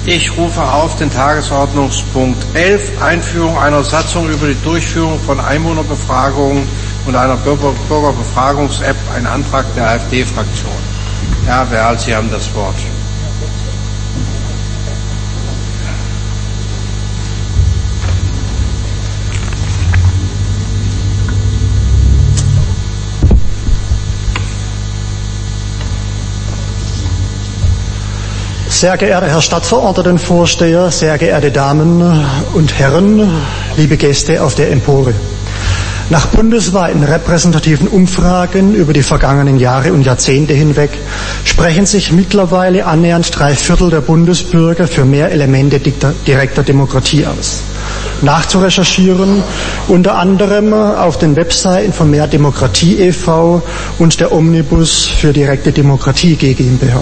Ich rufe auf den Tagesordnungspunkt 11, Einführung einer Satzung über die Durchführung von Einwohnerbefragungen und einer Bürgerbefragungs-App, ein Antrag der AfD-Fraktion. Herr Werl, Sie haben das Wort. Sehr geehrter Herr Stadtverordnetenvorsteher, sehr geehrte Damen und Herren, liebe Gäste auf der Empore. Nach bundesweiten repräsentativen Umfragen über die vergangenen Jahre und Jahrzehnte hinweg sprechen sich mittlerweile annähernd 3/4 der Bundesbürger für mehr Elemente direkter Demokratie aus. Nachzurecherchieren unter anderem auf den Webseiten von Mehr Demokratie e.V. und der Omnibus für direkte Demokratie GmbH.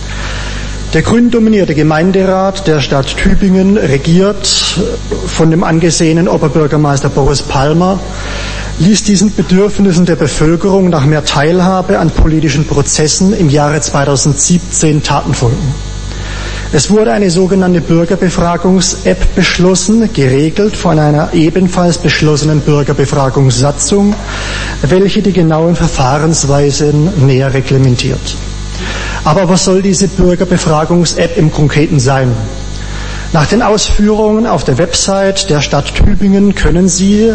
Der grün dominierte Gemeinderat der Stadt Tübingen, regiert von dem angesehenen Oberbürgermeister Boris Palmer, ließ diesen Bedürfnissen der Bevölkerung nach mehr Teilhabe an politischen Prozessen im Jahre 2017 Taten folgen. Es wurde eine sogenannte Bürgerbefragungs-App beschlossen, geregelt von einer ebenfalls beschlossenen Bürgerbefragungssatzung, welche die genauen Verfahrensweisen näher reglementiert. Aber was soll diese Bürgerbefragungs-App im Konkreten sein? Nach den Ausführungen auf der Website der Stadt Tübingen können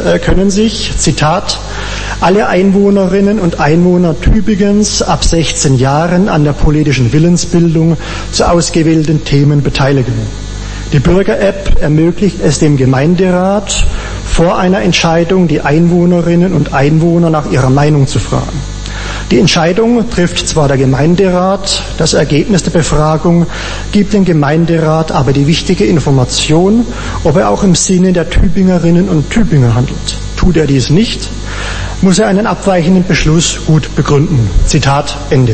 sich, Zitat, alle Einwohnerinnen und Einwohner Tübingens ab 16 Jahren an der politischen Willensbildung zu ausgewählten Themen beteiligen. Die Bürger-App ermöglicht es dem Gemeinderat, vor einer Entscheidung die Einwohnerinnen und Einwohner nach ihrer Meinung zu fragen. Die Entscheidung trifft zwar der Gemeinderat, das Ergebnis der Befragung gibt dem Gemeinderat aber die wichtige Information, ob er auch im Sinne der Tübingerinnen und Tübinger handelt. Tut er dies nicht, muss er einen abweichenden Beschluss gut begründen. Zitat Ende.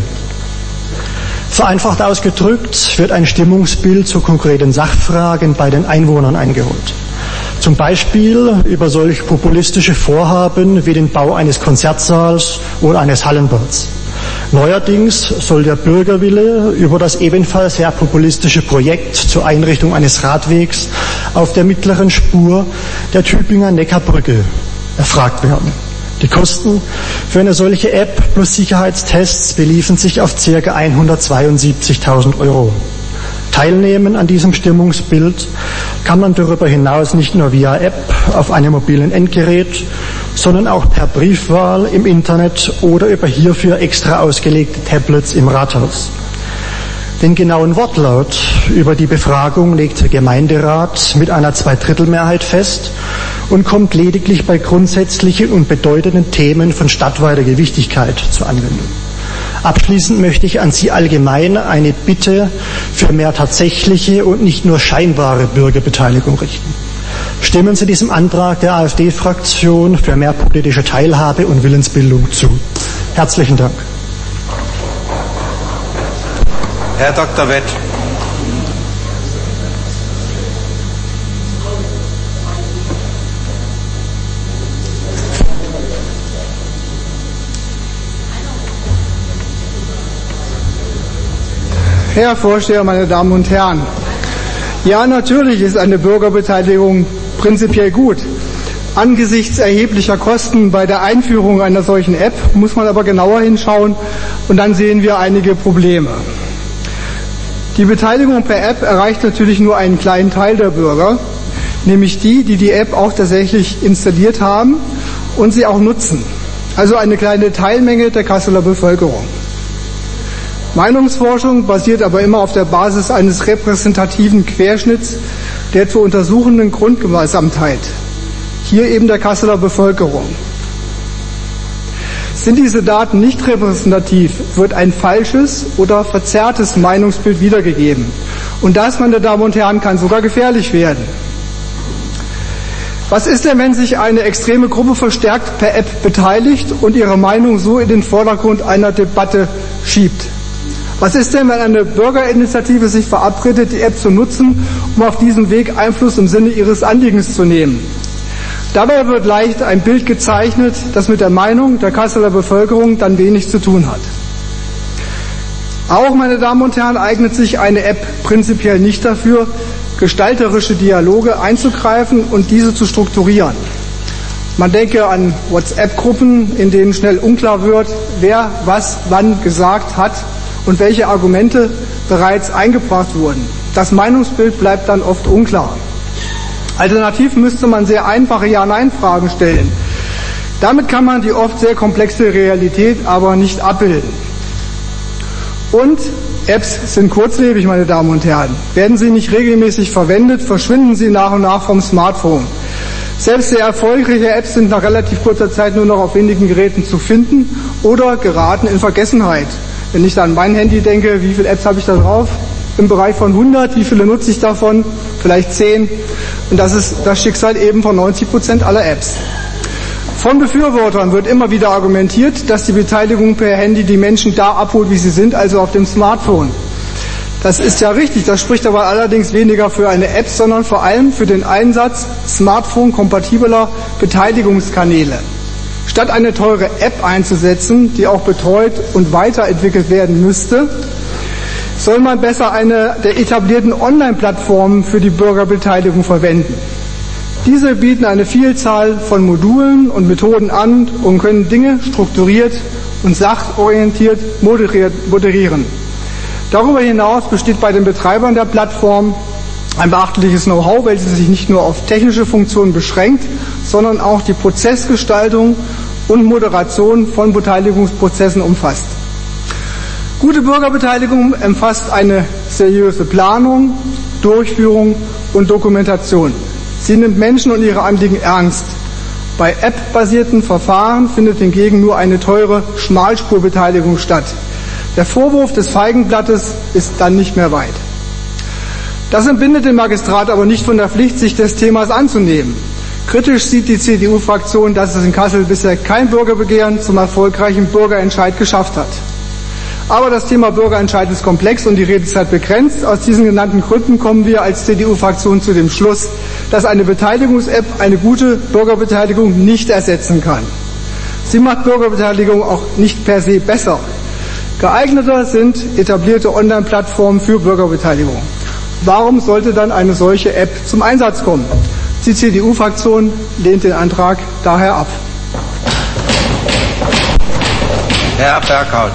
Vereinfacht ausgedrückt wird ein Stimmungsbild zu konkreten Sachfragen bei den Einwohnern eingeholt. Zum Beispiel über solch populistische Vorhaben wie den Bau eines Konzertsaals oder eines Hallenbads. Neuerdings soll der Bürgerwille über das ebenfalls sehr populistische Projekt zur Einrichtung eines Radwegs auf der mittleren Spur der Tübinger Neckarbrücke erfragt werden. Die Kosten für eine solche App plus Sicherheitstests beliefen sich auf ca. 172.000 Euro. Teilnehmen an diesem Stimmungsbild kann man darüber hinaus nicht nur via App auf einem mobilen Endgerät, sondern auch per Briefwahl im Internet oder über hierfür extra ausgelegte Tablets im Rathaus. Den genauen Wortlaut über die Befragung legt der Gemeinderat mit einer 2/3 fest und kommt lediglich bei grundsätzlichen und bedeutenden Themen von stadtweiter Gewichtigkeit zur Anwendung. Abschließend möchte ich an Sie allgemein eine Bitte für mehr tatsächliche und nicht nur scheinbare Bürgerbeteiligung richten. Stimmen Sie diesem Antrag der AfD-Fraktion für mehr politische Teilhabe und Willensbildung zu. Herzlichen Dank. Herr Dr. Wett. Herr Vorsteher, meine Damen und Herren! Ja, natürlich ist eine Bürgerbeteiligung prinzipiell gut. Angesichts erheblicher Kosten bei der Einführung einer solchen App muss man aber genauer hinschauen und dann sehen wir einige Probleme. Die Beteiligung per App erreicht natürlich nur einen kleinen Teil der Bürger, nämlich die, die die App auch tatsächlich installiert haben und sie auch nutzen. Also eine kleine Teilmenge der Kasseler Bevölkerung. Meinungsforschung basiert aber immer auf der Basis eines repräsentativen Querschnitts der zu untersuchenden Grundgesamtheit, hier eben der Kasseler Bevölkerung. Sind diese Daten nicht repräsentativ, wird ein falsches oder verzerrtes Meinungsbild wiedergegeben. Und das, meine Damen und Herren, kann sogar gefährlich werden. Was ist denn, wenn sich eine extreme Gruppe verstärkt per App beteiligt und ihre Meinung so in den Vordergrund einer Debatte schiebt? Was ist denn, wenn eine Bürgerinitiative sich verabredet, die App zu nutzen, um auf diesem Weg Einfluss im Sinne ihres Anliegens zu nehmen? Dabei wird leicht ein Bild gezeichnet, das mit der Meinung der Kasseler Bevölkerung dann wenig zu tun hat. Auch, meine Damen und Herren, eignet sich eine App prinzipiell nicht dafür, gestalterische Dialoge einzugreifen und diese zu strukturieren. Man denke an WhatsApp-Gruppen, in denen schnell unklar wird, wer was wann gesagt hat und welche Argumente bereits eingebracht wurden. Das Meinungsbild bleibt dann oft unklar. Alternativ müsste man sehr einfache Ja-Nein-Fragen stellen. Damit kann man die oft sehr komplexe Realität aber nicht abbilden. Und Apps sind kurzlebig, meine Damen und Herren. Werden sie nicht regelmäßig verwendet, verschwinden sie nach und nach vom Smartphone. Selbst sehr erfolgreiche Apps sind nach relativ kurzer Zeit nur noch auf wenigen Geräten zu finden oder geraten in Vergessenheit. Wenn ich da an mein Handy denke, wie viele Apps habe ich da drauf? Im Bereich von 100, wie viele nutze ich davon? Vielleicht 10. Und das ist das Schicksal eben von 90% aller Apps. Von Befürwortern wird immer wieder argumentiert, dass die Beteiligung per Handy die Menschen da abholt, wie sie sind, also auf dem Smartphone. Das ist ja richtig, das spricht aber allerdings weniger für eine App, sondern vor allem für den Einsatz smartphone-kompatibler Beteiligungskanäle. Statt eine teure App einzusetzen, die auch betreut und weiterentwickelt werden müsste, soll man besser eine der etablierten Online-Plattformen für die Bürgerbeteiligung verwenden. Diese bieten eine Vielzahl von Modulen und Methoden an und können Dinge strukturiert und sachorientiert moderieren. Darüber hinaus besteht bei den Betreibern der Plattform ein beachtliches Know-how, welches sich nicht nur auf technische Funktionen beschränkt, sondern auch die Prozessgestaltung und Moderation von Beteiligungsprozessen umfasst. Gute Bürgerbeteiligung umfasst eine seriöse Planung, Durchführung und Dokumentation. Sie nimmt Menschen und ihre Anliegen ernst. Bei App-basierten Verfahren findet hingegen nur eine teure Schmalspurbeteiligung statt. Der Vorwurf des Feigenblattes ist dann nicht mehr weit. Das entbindet den Magistrat aber nicht von der Pflicht, sich des Themas anzunehmen. Kritisch sieht die CDU-Fraktion, dass es in Kassel bisher kein Bürgerbegehren zum erfolgreichen Bürgerentscheid geschafft hat. Aber das Thema Bürgerentscheid ist komplex und die Redezeit begrenzt. Aus diesen genannten Gründen kommen wir als CDU-Fraktion zu dem Schluss, dass eine Beteiligungs-App eine gute Bürgerbeteiligung nicht ersetzen kann. Sie macht Bürgerbeteiligung auch nicht per se besser. Geeigneter sind etablierte Online-Plattformen für Bürgerbeteiligung. Warum sollte dann eine solche App zum Einsatz kommen? Die CDU-Fraktion lehnt den Antrag daher ab. Herr Berghaus.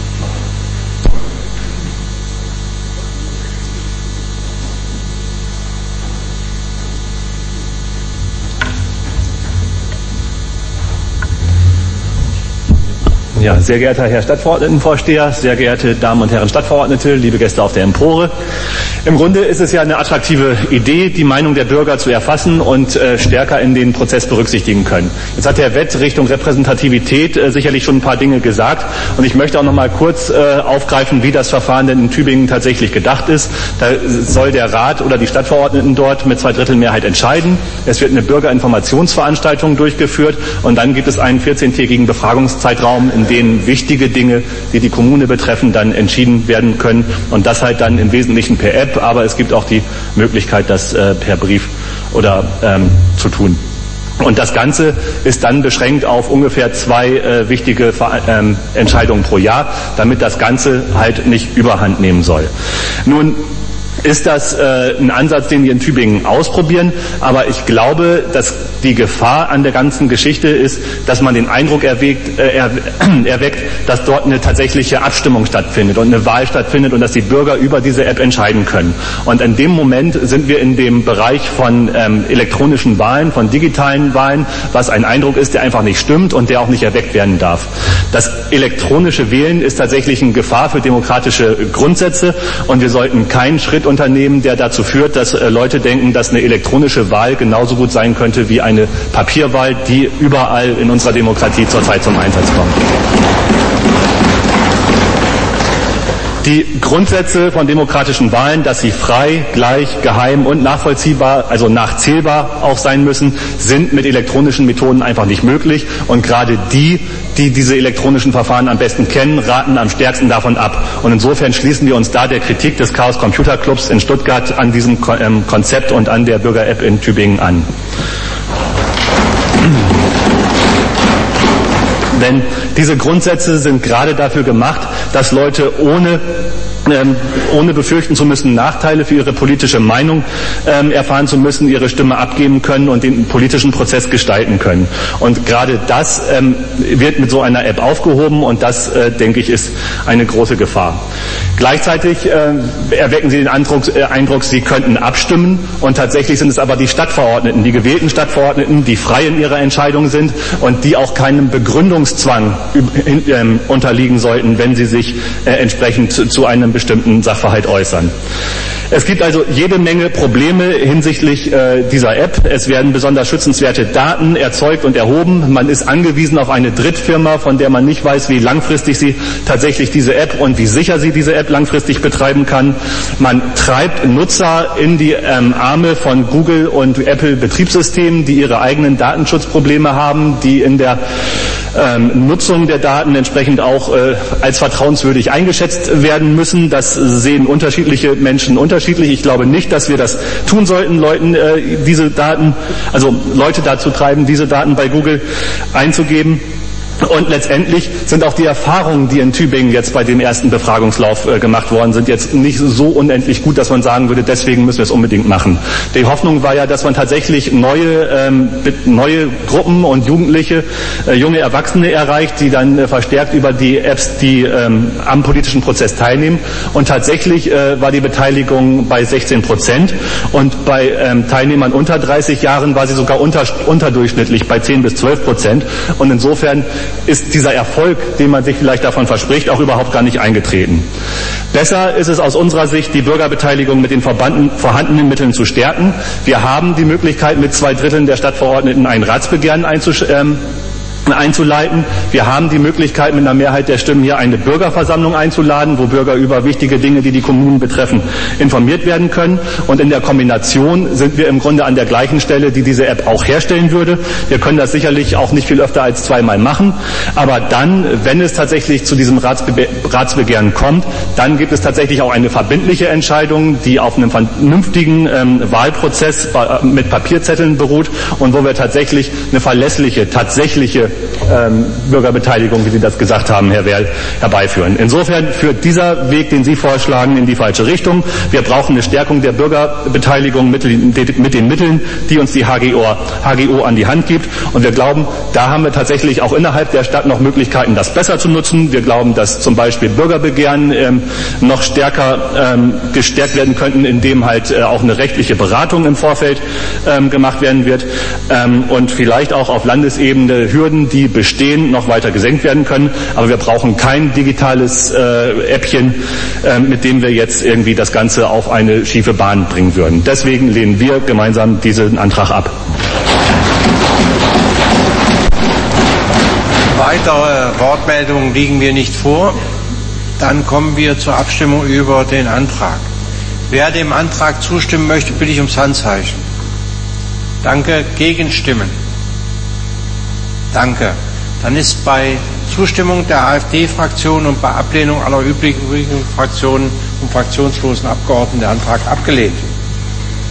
Ja, sehr geehrter Herr Stadtverordnetenvorsteher, sehr geehrte Damen und Herren Stadtverordnete, liebe Gäste auf der Empore. Im Grunde ist es ja eine attraktive Idee, die Meinung der Bürger zu erfassen und stärker in den Prozess berücksichtigen können. Jetzt hat Herr Wett Richtung Repräsentativität sicherlich schon ein paar Dinge gesagt und ich möchte auch noch mal kurz aufgreifen, wie das Verfahren denn in Tübingen tatsächlich gedacht ist. Da soll der Rat oder die Stadtverordneten dort mit 2/3 entscheiden. Es wird eine Bürgerinformationsveranstaltung durchgeführt und dann gibt es einen 14-tägigen Befragungszeitraum, in denen wichtige Dinge, die die Kommune betreffen, dann entschieden werden können und das halt dann im Wesentlichen per App, aber es gibt auch die Möglichkeit, das per Brief oder zu tun. Und das Ganze ist dann beschränkt auf ungefähr 2 wichtige Entscheidungen pro Jahr, damit das Ganze halt nicht überhand nehmen soll. Nun ist das ein Ansatz, den wir in Tübingen ausprobieren, aber ich glaube, dass die Gefahr an der ganzen Geschichte ist, dass man den Eindruck erweckt, dass dort eine tatsächliche Abstimmung stattfindet und eine Wahl stattfindet und dass die Bürger über diese App entscheiden können. Und in dem Moment sind wir in dem Bereich von elektronischen Wahlen, von digitalen Wahlen, was ein Eindruck ist, der einfach nicht stimmt und der auch nicht erweckt werden darf. Das elektronische Wählen ist tatsächlich eine Gefahr für demokratische Grundsätze und wir sollten keinen Schritt unternehmen, der dazu führt, dass Leute denken, dass eine elektronische Wahl genauso gut sein könnte wie eine Papierwahl, die überall in unserer Demokratie zurzeit zum Einsatz kommt. Die Grundsätze von demokratischen Wahlen, dass sie frei, gleich, geheim und nachvollziehbar, also nachzählbar auch sein müssen, sind mit elektronischen Methoden einfach nicht möglich. Und gerade die diese elektronischen Verfahren am besten kennen, raten am stärksten davon ab. Und insofern schließen wir uns da der Kritik des Chaos Computer Clubs in Stuttgart an diesem Konzept und an der Bürger-App in Tübingen an. Wenn Diese Grundsätze sind gerade dafür gemacht, dass Leute ohne befürchten zu müssen, Nachteile für ihre politische Meinung erfahren zu müssen, ihre Stimme abgeben können und den politischen Prozess gestalten können. Und gerade das wird mit so einer App aufgehoben und das, denke ich, ist eine große Gefahr. Gleichzeitig erwecken Sie den Eindruck, Sie könnten abstimmen und tatsächlich sind es aber die Stadtverordneten, die gewählten Stadtverordneten, die frei in ihrer Entscheidung sind und die auch keinem Begründungszwang unterliegen sollten, wenn sie sich entsprechend zu einem bestimmten Sachverhalt äußern. Es gibt also jede Menge Probleme hinsichtlich dieser App. Es werden besonders schützenswerte Daten erzeugt und erhoben. Man ist angewiesen auf eine Drittfirma, von der man nicht weiß, wie langfristig sie tatsächlich diese App und wie sicher sie diese App langfristig betreiben kann. Man treibt Nutzer in die Arme von Google und Apple Betriebssystemen, die ihre eigenen Datenschutzprobleme haben, die in der Nutzung der Daten entsprechend auch als vertrauenswürdig eingeschätzt werden müssen. Das sehen unterschiedliche Menschen unterschiedlich. Ich glaube nicht, dass wir das tun sollten, Leute dazu treiben, diese Daten bei Google einzugeben. Und letztendlich sind auch die Erfahrungen, die in Tübingen jetzt bei dem ersten Befragungslauf gemacht worden sind, jetzt nicht so unendlich gut, dass man sagen würde, deswegen müssen wir es unbedingt machen. Die Hoffnung war ja, dass man tatsächlich neue Gruppen und Jugendliche, junge Erwachsene erreicht, die dann verstärkt über die Apps, die am politischen Prozess teilnehmen. Und tatsächlich war die Beteiligung bei 16% und bei Teilnehmern unter 30 Jahren war sie sogar unterdurchschnittlich bei 10 bis 12%. Und insofern ist dieser Erfolg, den man sich vielleicht davon verspricht, auch überhaupt gar nicht eingetreten. Besser ist es aus unserer Sicht, die Bürgerbeteiligung mit den vorhandenen Mitteln zu stärken. Wir haben die Möglichkeit, mit 2/3 der Stadtverordneten ein Ratsbegehren einzuleiten. Wir haben die Möglichkeit, mit einer Mehrheit der Stimmen hier eine Bürgerversammlung einzuladen, wo Bürger über wichtige Dinge, die die Kommunen betreffen, informiert werden können. Und in der Kombination sind wir im Grunde an der gleichen Stelle, die diese App auch herstellen würde. Wir können das sicherlich auch nicht viel öfter als zweimal machen. Aber dann, wenn es tatsächlich zu diesem Ratsbegehren kommt, dann gibt es tatsächlich auch eine verbindliche Entscheidung, die auf einem vernünftigen Wahlprozess mit Papierzetteln beruht und wo wir tatsächlich eine verlässliche, tatsächliche Bürgerbeteiligung, wie Sie das gesagt haben, Herr Werl, herbeiführen. Insofern führt dieser Weg, den Sie vorschlagen, in die falsche Richtung. Wir brauchen eine Stärkung der Bürgerbeteiligung mit den Mitteln, die uns die HGO an die Hand gibt. Und wir glauben, da haben wir tatsächlich auch innerhalb der Stadt noch Möglichkeiten, das besser zu nutzen. Wir glauben, dass zum Beispiel Bürgerbegehren noch stärker gestärkt werden könnten, indem halt auch eine rechtliche Beratung im Vorfeld gemacht werden wird und vielleicht auch auf Landesebene Hürden, die bestehen, noch weiter gesenkt werden können. Aber wir brauchen kein digitales Äppchen, mit dem wir jetzt irgendwie das Ganze auf eine schiefe Bahn bringen würden. Deswegen lehnen wir gemeinsam diesen Antrag ab. Weitere Wortmeldungen liegen mir nicht vor. Dann kommen wir zur Abstimmung über den Antrag. Wer dem Antrag zustimmen möchte, bitte ich ums Handzeichen. Danke. Gegenstimmen. Danke. Dann ist bei Zustimmung der AfD-Fraktion und bei Ablehnung aller übrigen Fraktionen und fraktionslosen Abgeordneten der Antrag abgelehnt.